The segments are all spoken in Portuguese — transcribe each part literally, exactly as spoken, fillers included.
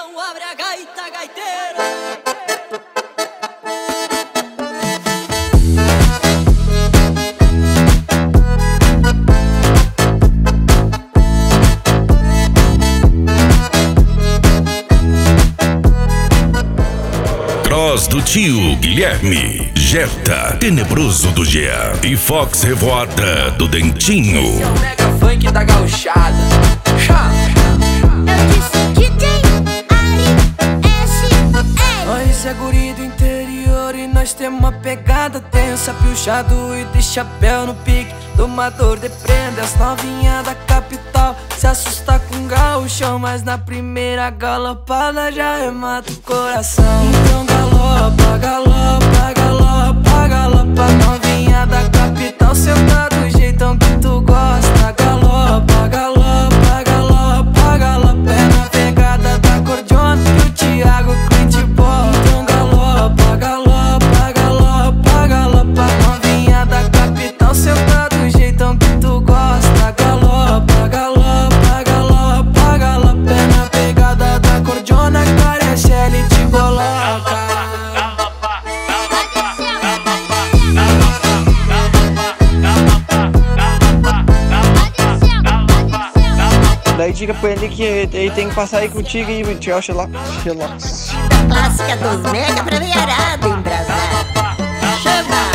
Então abre a gaita, gaiteiro. Troz do tio Guilherme, Jetta, Tenebroso do Gea e Fox Revoada do Dentinho. Esse é o mega funk da gauchada. Eu disse D J Ari S. Nós é guri do interior e nós temos uma pegada tensa. Piochado e de chapéu no pique, domador de prenda. As novinhas da capital se assusta com gauchão, mas na primeira galopada já remata o coração. Então galopa, galopa, galopa, galopa. Novinha da capital senta do jeitão que tu gosta. Galopa, galopa, galopa, galopa. É na pegada da cordiona que o Thiago Clint bola. Então galopa, galopa, galopa, galopa. Novinha da capital senta do jeitão que tu gosta. Galopa, galopa, galopa, galopa. É na pegada da cordiona que parece ele te coloca. Daí diga pra ele que ele tem que passar aí contigo e tchau, relax, relax. Clássica dos mega pra veiarada embrasada. Chama!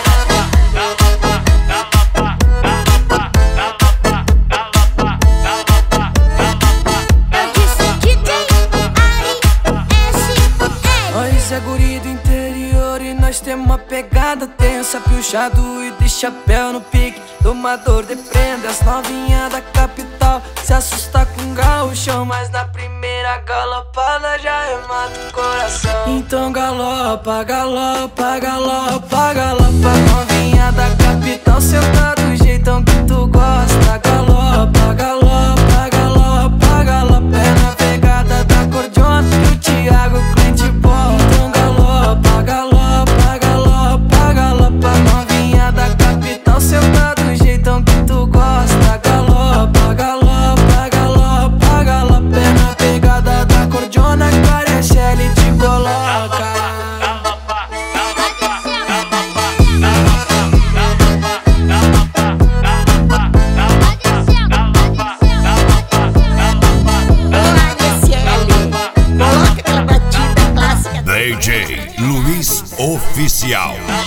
Eu disse D J Ari S. Nós é guri do interior e nós temos uma pegada tensa. Piochado e de chapéu no pique, domador de prenda. As novinhas da capital se assusta com gauchão, mas na primeira galopada já remata o coração. Então galopa, galopa, galopa, galopa. Novinha da capital senta do jeitão que tu gosta. Galopa, galopa, galopa, galopa. É na pegada da cordiona que o Thiago Clint bola. Então galopa, galopa, galopa, galopa. Novinha da capital senta do jeitão que tu gosta. Galopa, galopa, galopa, galopa. É na pegada da cordiona que parece ele te coloca. Coloca aquela batida clássica. D J Luiz Oficial.